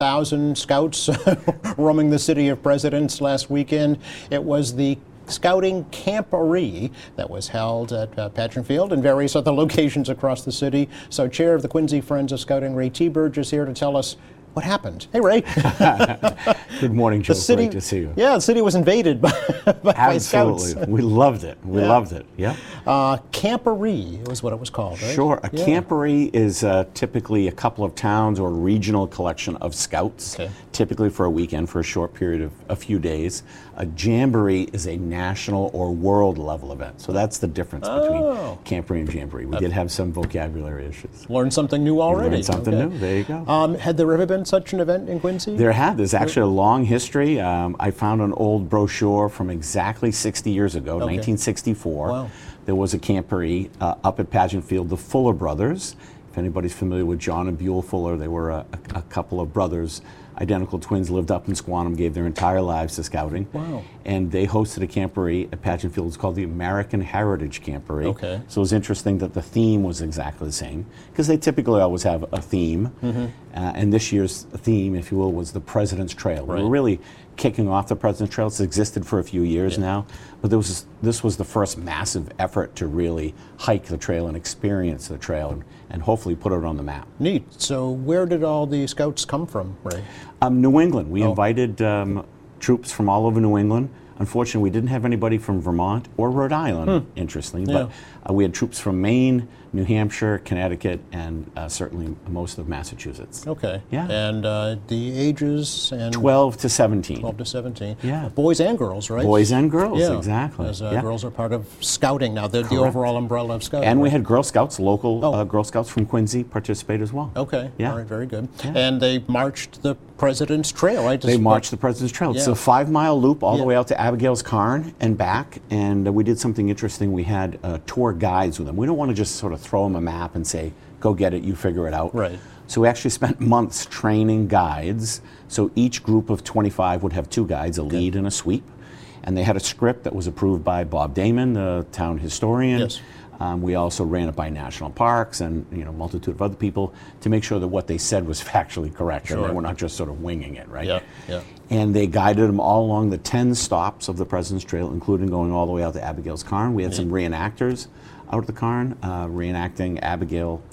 1,000 scouts roaming the city of Presidents last weekend. It was the Scouting Camporee that was held at Pageant Field and various other locations across the city. So Chair of the Quincy Friends of Scouting, Ray T-Burge, is here to tell us what happened. Hey, Ray. Good morning, Joe. Great to see you. Yeah, the city was invaded by scouts. Absolutely. We loved it. We loved it. Yeah. Camporee was what it was called, right? Sure. A camporee is typically a couple of towns or regional collection of scouts, typically for a weekend, for a short period of a few days. A jamboree is a national or world level event. So that's the difference between camporee and jamboree. We did have some vocabulary issues. Learned something new already. Learned something new. There you go. Had there ever been such an event in Quincy? There had. There's actually a long history. I found an old brochure from exactly 60 years ago, 1964. Wow. There was a camporee up at Pageant Field, the Fuller brothers. If anybody's familiar with John and Buell Fuller, they were a couple of brothers, identical twins, lived up in Squantum, gave their entire lives to scouting. Wow. And they hosted a camporee at Pageant Field. It's called the American Heritage Camporee. Okay. So it was interesting that the theme was exactly the same, because they typically always have a theme. And this year's theme, if you will, was the President's Trail. Right. We're really kicking off the President's Trail. It's existed for a few years now, but this was the first massive effort to really hike the trail and experience the trail and hopefully put it on the map. Neat. So where did all the scouts come from, Ray? New England. We invited troops from all over New England. Unfortunately, we didn't have anybody from Vermont or Rhode Island, interestingly, but we had troops from Maine, New Hampshire, Connecticut, and certainly most of Massachusetts. Okay. Yeah. And the ages? And 12 to 17. 12 to 17. Yeah. Boys and girls, right? Boys and girls, exactly. As girls are part of scouting now, the overall umbrella of scouting. And we had Girl Scouts, local Girl Scouts from Quincy participate as well. Okay. Yeah. All right, very good. Yeah. And they marched the President's Trail, right? They marched the President's Trail. It's a 5-mile loop all the way out to Abigail's Cairn and back. And we did something interesting. We had tour guides with them. We don't want to just sort of throw them a map and say, go get it, you figure it out. Right. So we actually spent months training guides. So each group of 25 would have 2 guides, a lead and a sweep. And they had a script that was approved by Bob Damon, the town historian. Yes. We also ran it by national parks and a multitude of other people to make sure that what they said was factually correct and they were not just sort of winging it, right? Yeah, yeah. And they guided them all along the 10 stops of the President's Trail, including going all the way out to Abigail's Cairn. We had some reenactors out at the Cairn, reenacting Abigail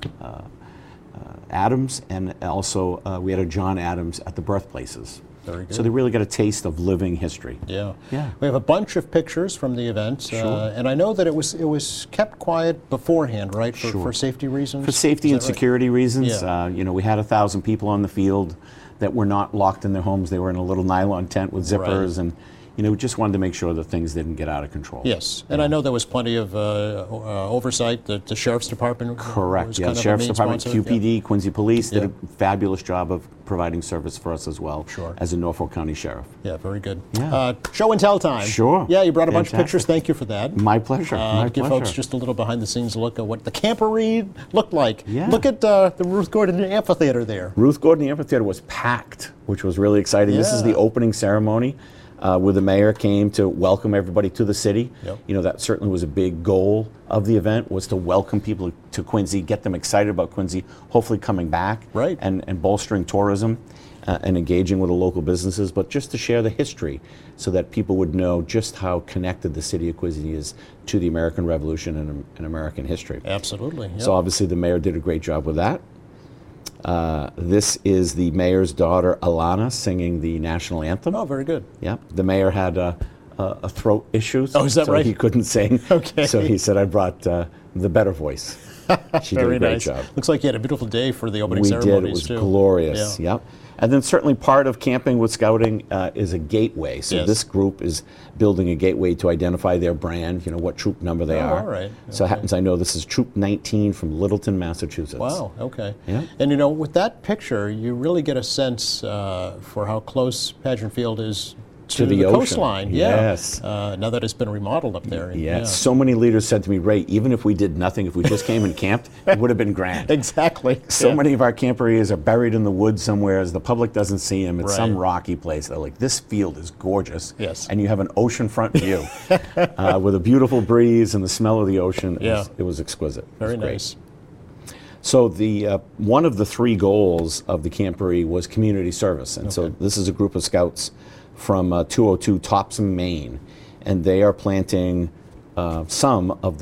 Adams, and also we had a John Adams at the birthplaces. Very good. So they really got a taste of living history. Yeah. Yeah. We have a bunch of pictures from the event, and I know that it was kept quiet beforehand, right? For safety reasons. For safety and security reasons. Yeah. We had 1,000 people on the field that were not locked in their homes. They were in a little nylon tent with zippers and. We just wanted to make sure that things didn't get out of control. Yes, and I know there was plenty of oversight. The Sheriff's Department. Correct. Yeah, the Sheriff's Department, QPD, Quincy Police did a fabulous job of providing service for us as well as a Norfolk County Sheriff. Yeah, very good. Yeah. Show and tell time. Sure. Yeah, you brought a bunch of pictures. Thank you for that. My pleasure. Give folks just a little behind-the-scenes look at what the camporee looked like. Yeah. Look at the Ruth Gordon Amphitheater there. Ruth Gordon Amphitheater was packed, which was really exciting. Yeah. This is the opening ceremony. Where the mayor came to welcome everybody to the city. Yep. That certainly was a big goal of the event, was to welcome people to Quincy, get them excited about Quincy, hopefully coming back and bolstering tourism and engaging with the local businesses, but just to share the history so that people would know just how connected the city of Quincy is to the American Revolution and American history. Absolutely. Yep. So obviously the mayor did a great job with that. This is the mayor's daughter, Alana, singing the national anthem. Oh, very good. Yeah. The mayor had a throat issue, so he couldn't sing. Okay. So he said, I brought the better voice. She did a great job. Looks like you had a beautiful day for the opening ceremonies, too. We did. It was glorious. Yeah. Yep. And then certainly part of camping with scouting is a gateway. So this group is building a gateway to identify their brand, what troop number they are. All right. So it happens I know this is Troop 19 from Littleton, Massachusetts. Wow, okay. Yeah. And with that picture, you really get a sense for how close Pageant Field is to the coastline. Yes. Now that it's been remodeled up there. Yes. So many leaders said to me, Ray, even if we did nothing, if we just came and camped, it would have been grand. Exactly. So many of our camporees are buried in the woods somewhere as the public doesn't see them. It's some rocky place. They're like, this field is gorgeous. Yes. And you have an oceanfront view with a beautiful breeze and the smell of the ocean. It was exquisite. Very nice. So the one of the three goals of the Camporee was community service, and so this is a group of scouts from 202 Topsom, Maine, and they are planting some of the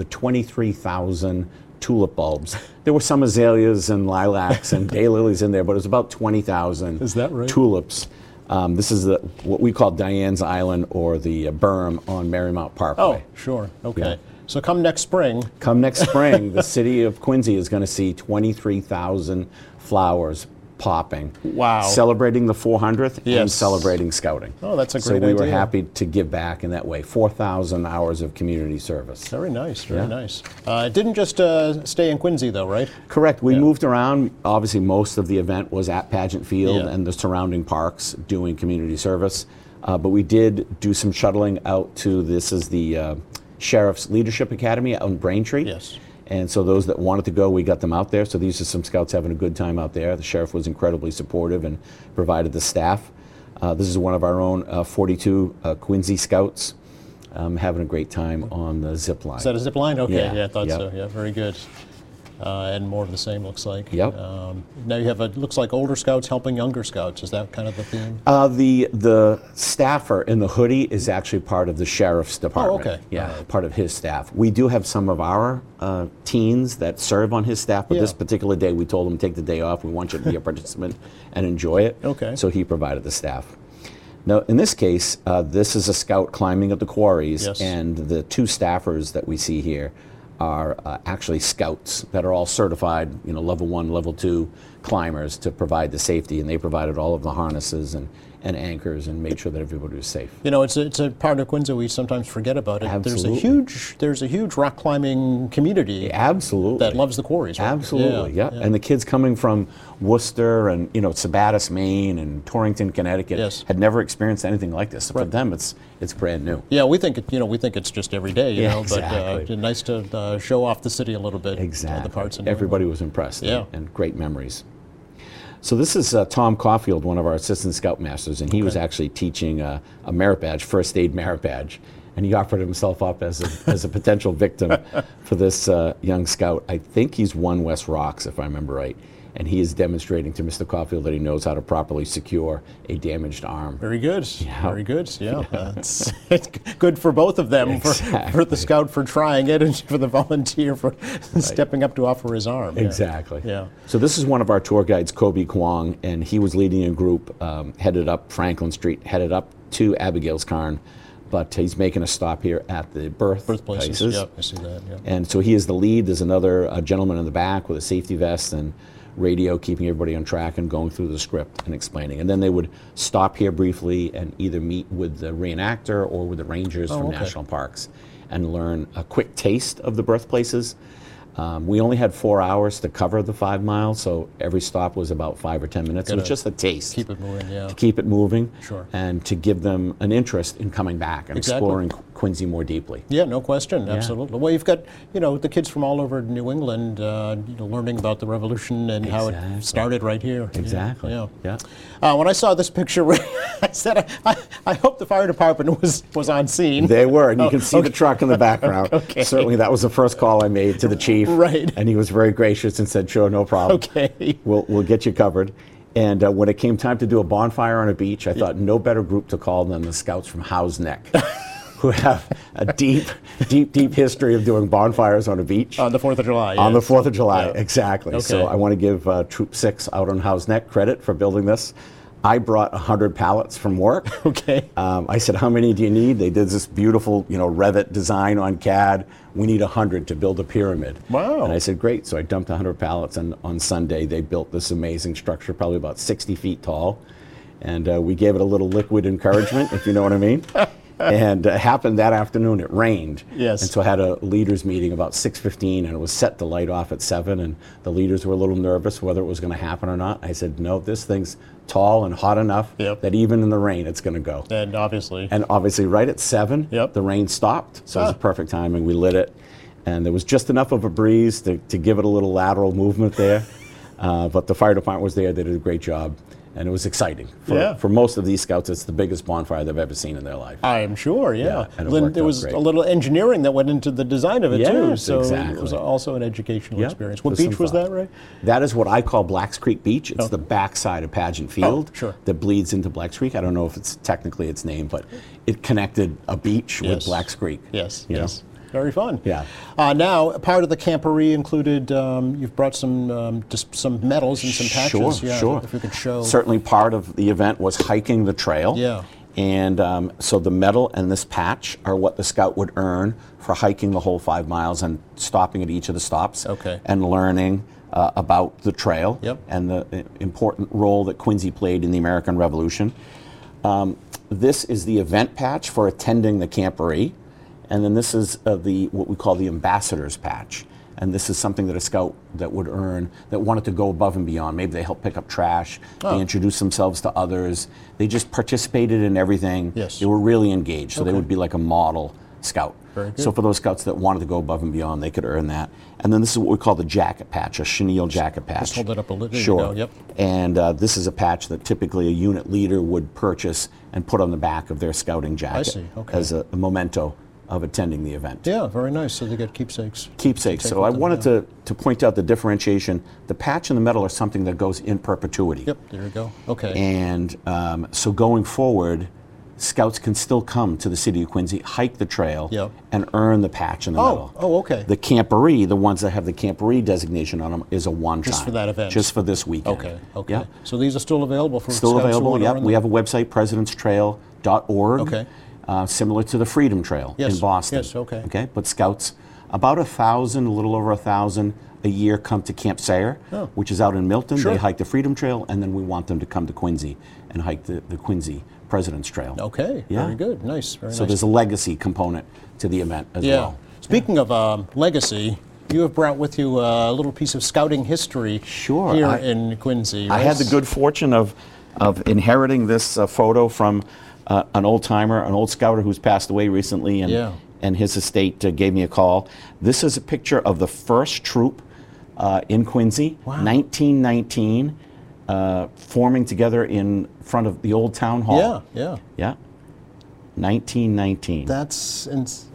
23,000 tulip bulbs. There were some azaleas and lilacs and daylilies in there, but it was about 20,000 Is that right? tulips. This is what we call Diane's Island, or the berm on Marymount Parkway. Oh, sure. Okay. Yeah. So come next spring. Come next spring, the city of Quincy is going to see 23,000 flowers popping. Wow. Celebrating the 400th and Yes. celebrating scouting. Oh, that's a great So we were idea. happy to give back in that way. 4,000 hours of community service. Very nice. Very Yeah. nice. It didn't just stay in Quincy, though, right? Correct. We moved around. Obviously, most of the event was at Pageant Field Yeah. and the surrounding parks doing community service. But we did do some shuttling out to, this is the Sheriff's Leadership Academy out in Braintree. Yes. And so those that wanted to go, we got them out there. So these are some scouts having a good time out there. The sheriff was incredibly supportive and provided the staff. This is one of our own 42 Quincy scouts having a great time on the zip line. Is that a zip line? Okay. Yeah, Yeah, I thought yep. so. Yeah, very good. And more of the same, looks like. Yep. Now you have looks like older scouts helping younger scouts. Is that kind of the theme? The staffer in the hoodie is actually part of the sheriff's department. okay. Yeah, All right. part of his staff. We do have some of our teens that serve on his staff, but Yeah. this particular day we told him take the day off. We want you to be a participant and enjoy it. Okay. So he provided the staff. Now, in this case, this is a scout climbing up the quarries, Yes. and the two staffers that we see here are actually scouts that are all certified, level 1, level 2 climbers to provide the safety, and they provided all of the harnesses and anchors and made sure that everybody was safe. It's a part of Quincy we sometimes forget about it. Absolutely. There's a huge rock climbing community Absolutely. that loves the quarries. Right? Absolutely, yeah. And the kids coming from Worcester and Sabattis, Maine, and Torrington, Connecticut, Yes. had never experienced anything like this. So for them, it's brand new. Yeah, we think it's just every day, Yeah, but exactly. nice to show off the city a little bit. Exactly. The parts in Everybody was impressed. Yeah. And great memories. So this is Tom Caulfield, one of our assistant scoutmasters, and he was actually teaching a merit badge, first aid merit badge, and he offered himself up as a potential victim for this young scout. I think he's won West Rocks, if I remember right. And he is demonstrating to Mr. Caulfield that he knows how to properly secure a damaged arm. Very good. Yeah. Very good. Yeah. It's good for both of them, for Exactly. the scout for trying it and for the volunteer for stepping up to offer his arm. Yeah. Exactly. Yeah. So this is one of our tour guides, Kobe Kwong, and he was leading a group headed up Franklin Street, headed up to Abigail's Cairn, but he's making a stop here at the Birthplaces. Yep, I see that. Yeah. And so he is the lead. There's another gentleman in the back with a safety vest and radio, keeping everybody on track and going through the script and explaining. And then they would stop here briefly and either meet with the reenactor or with the rangers from okay. national parks and learn a quick taste of the birthplaces. We only had 4 hours to cover the 5 miles, so every stop was about 5 or 10 minutes. It was just a taste. Keep it moving, yeah. To keep it moving, Sure. and to give them an interest in coming back and Exactly. exploring Quincy more deeply. Yeah, no question, absolutely. Well, you've got the kids from all over New England, learning about the Revolution and how Exactly. it started right here. Exactly. Yeah. Yeah. When I saw this picture, I said, I hope the fire department was on scene. They were, and you can see the truck in the background. Okay. Certainly, that was the first call I made to the chief. Right. And he was very gracious and said, "Sure, no problem. Okay. We'll get you covered." And when it came time to do a bonfire on a beach, I thought no better group to call than the scouts from Howe's Neck, who have a deep history of doing bonfires on a beach. On the 4th of July. On the yes. 4th of July, Yeah. exactly. Okay. So I want to give Troop 6 out on Howe's Neck credit for building this. I brought 100 pallets from work. Okay. I said, "How many do you need?" They did this beautiful, Revit design on CAD. "We need 100 to build a pyramid." Wow. And I said, "Great." So I dumped 100 pallets, and on Sunday they built this amazing structure, probably about 60 feet tall. And we gave it a little liquid encouragement, if you know what I mean. And it happened that afternoon. It rained. Yes. And so I had a leaders meeting about 6:15, and it was set to light off at 7. And the leaders were a little nervous whether it was going to happen or not. I said, "No, this thing's tall and hot enough Yep. that even in the rain, it's going to go." And obviously. And obviously, right at 7, Yep. the rain stopped. So it was perfect timing. We lit it, and there was just enough of a breeze to give it a little lateral movement there. But the fire department was there. They did a great job. And it was exciting. Yeah. For most of these scouts, it's the biggest bonfire they've ever seen in their life. I'm sure, yeah. and it Then worked there out was great. a little engineering that went into the design of it too. Yes, So exactly. it was also an educational Yep, experience. What with some beach was thought. that, Ray? That is what I call Blacks Creek Beach. It's the backside of Pageant Field sure. that bleeds into Blacks Creek. I don't know if it's technically its name, but it connected a beach with Blacks Creek. Yes, you know? yes. Very fun. Yeah. Now, part of the camporee included, you've brought some just some medals and some patches. Sure, yeah, sure. If we could show. Certainly part of the event was hiking the trail. Yeah. And so the medal and this patch are what the scout would earn for hiking the whole 5 miles and stopping at each of the stops. Okay. And learning about the trail. Yep. And the important role that Quincy played in the American Revolution. This is the event patch for attending the camporee. And then this is what we call the ambassador's patch. And this is something that a scout that would earn, that wanted to go above and beyond. Maybe they helped pick up trash, they introduced themselves to others, they just participated in everything. Yes. They were really engaged, so they would be like a model scout. Very good. So for those scouts that wanted to go above and beyond, they could earn that. And then this is what we call the jacket patch, a chenille jacket patch. Just hold it up a little. There you Sure. go, yep. And this is a patch that typically a unit leader would purchase and put on the back of their scouting jacket see, okay. as a memento of attending the event. Yeah, very nice. So they get keepsakes. Keepsakes. Take So with I them, wanted yeah. to point out the differentiation. The patch and the medal are something that goes in perpetuity. Yep, there you go. Okay. And so going forward, scouts can still come to the city of Quincy, hike the trail, Yep. and earn the patch and the medal. Oh, okay. The camporee, the ones that have the camporee designation on them, is a one-time. Just for that event. Just for this weekend. Okay, okay. Yeah. So these are still available for Still scouts who available, want to yeah. earn We them? have a website, presidentstrail.org. Okay. Similar to the Freedom Trail Yes, in Boston. yes, okay. Okay, but scouts, about 1,000, a little over 1,000 a year come to Camp Sayre, which is out in Milton. Sure. They hike the Freedom Trail, and then we want them to come to Quincy and hike the Quincy President's Trail. Okay, Yeah. very good. Nice, very So nice. there's a legacy component to the event as Yeah. well. Speaking of legacy, you have brought with you a little piece of scouting history Sure, here I- in Quincy. I had the good fortune of inheriting this photo from an old timer, an old scouter who's passed away recently, and Yeah. and his estate gave me a call. This is a picture of the first troop in Quincy, 1919, forming together in front of the old town hall. Yeah, yeah. Yeah. 1919. That's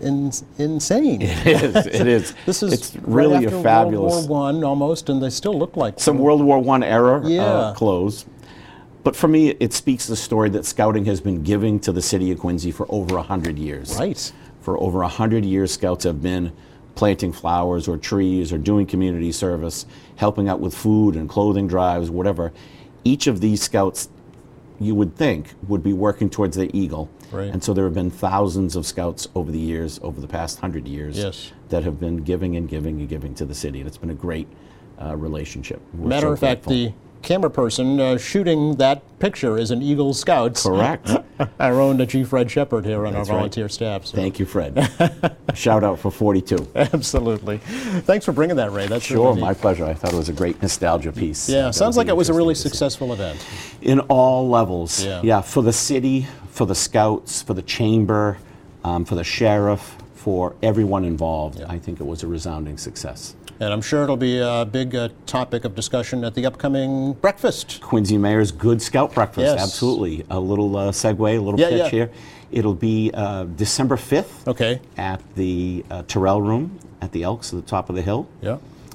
insane. It is. It is. This is It's really right a after fabulous. World War I almost, and they still look like Some World War I era Yeah. clothes. But for me, it speaks the story that scouting has been giving to the city of Quincy for over 100 years. Right. For over 100 years, scouts have been planting flowers or trees or doing community service, helping out with food and clothing drives, whatever. Each of these scouts, you would think, would be working towards the eagle. Right. And so there have been thousands of scouts over the years, over the past 100 years, Yes. that have been giving and giving and giving to the city. And it's been a great relationship. We're Matter so of fact, grateful. the camera person shooting that picture is an Eagle Scout. Correct. Our own Chief Fred Shepard here on That's our right. volunteer staff. So. Thank you, Fred. Shout out for 42. Absolutely. Thanks for bringing that, Ray. That's Sure, really neat. my pleasure. I thought it was a great nostalgia piece. Yeah, That sounds would like be it was a really interesting to see. successful event. In all levels. Yeah. For the city, for the scouts, for the chamber, for the sheriff, for everyone involved. I think it was a resounding success. And I'm sure it'll be a big topic of discussion at the upcoming breakfast. Quincy Mayor's Good Scout Breakfast, Yes. absolutely. A little segue, a little Yeah, pitch yeah. here. It'll be December 5th Okay. at the Terrell Room at the Elks at the top of the hill. Yeah.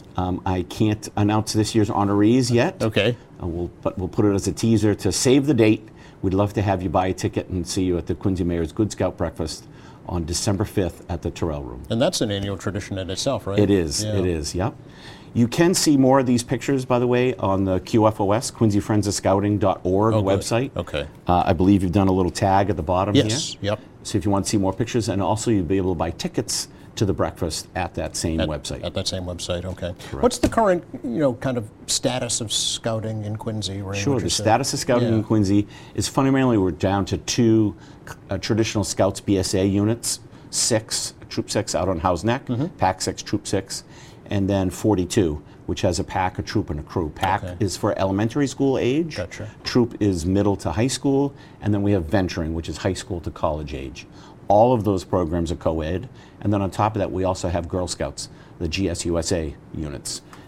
I can't announce this year's honorees yet. Okay. But we'll put it as a teaser to save the date. We'd love to have you buy a ticket and see you at the Quincy Mayor's Good Scout Breakfast on December 5th at the Terrell Room. And that's an annual tradition in itself, right? It is, Yeah. it is, yep. You can see more of these pictures, by the way, on the QFOS, QuincyFriendsOfScouting.org Oh, good. website. Okay. I believe you've done a little tag at the bottom Yes. here. Yep. So if you want to see more pictures, and also you'll be able to buy tickets to the breakfast at that same website. At that same website, okay. What's the current, kind of status of scouting in Quincy? Ray, Sure, would you the say? status of scouting in Quincy is fundamentally we're down to 2 traditional Scouts BSA units, 6, Troop 6 out on House Neck, Pack 6, Troop 6, and then 42, which has a pack, a troop, and a crew. Pack is for elementary school age, Gotcha. Troop is middle to high school, and then we have Venturing, which is high school to college age. All of those programs are co-ed, and then on top of that we also have Girl Scouts, the GSUSA units.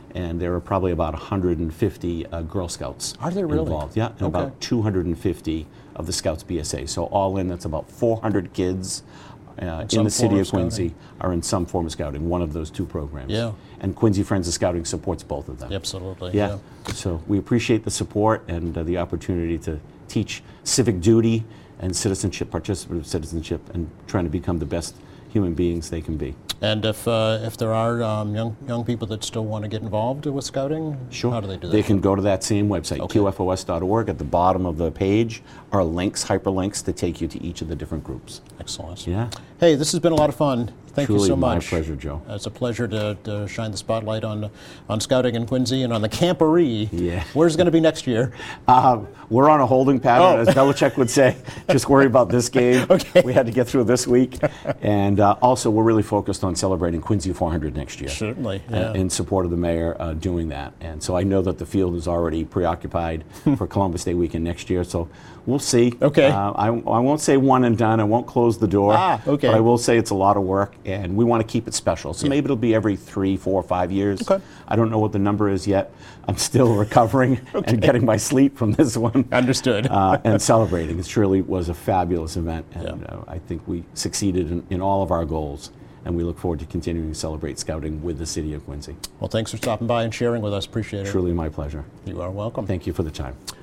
and there are probably about 150 Girl Scouts Are there really? involved. Yeah, and Okay. about 250 of the Scouts BSA. So all in, that's about 400 kids in some the city form of of Quincy are in some form of scouting, one of those two programs. Yeah. And Quincy Friends of Scouting supports both of them. Absolutely. Yeah. So we appreciate the support and the opportunity to teach civic duty and citizenship, participative citizenship, and trying to become the best human beings they can be. And if there are young people that still want to get involved with scouting, Sure. how do they do that? They can go to that same website, Okay. qfos.org. At the bottom of the page are links, hyperlinks, to take you to each of the different groups. Excellent. Yeah. Hey, this has been a lot of fun. Thank you so Truly my much. pleasure, Joe. It's a pleasure to shine the spotlight on scouting in Quincy and on the camporee. Yeah. Where's it going to be next year? We're on a holding pattern, Oh. as Belichick would say. Just worry about this game. Okay. We had to get through this week. And also, we're really focused on celebrating Quincy 400 next year. Certainly, yeah. In support of the mayor doing that. And so I know that the field is already preoccupied for Columbus Day weekend next year. So we'll see. Okay. I won't say one and done. I won't close the door. Okay. But I will say it's a lot of work, and we want to keep it special. So maybe it'll be every 3, 4, 5 years. Okay. I don't know what the number is yet. I'm still recovering and getting my sleep from this one. Understood. And celebrating. It truly was a fabulous event, and I think we succeeded in all of our goals. And we look forward to continuing to celebrate scouting with the city of Quincy. Well, thanks for stopping by and sharing with us. Appreciate it. Truly my pleasure. You are welcome. Thank you for the time.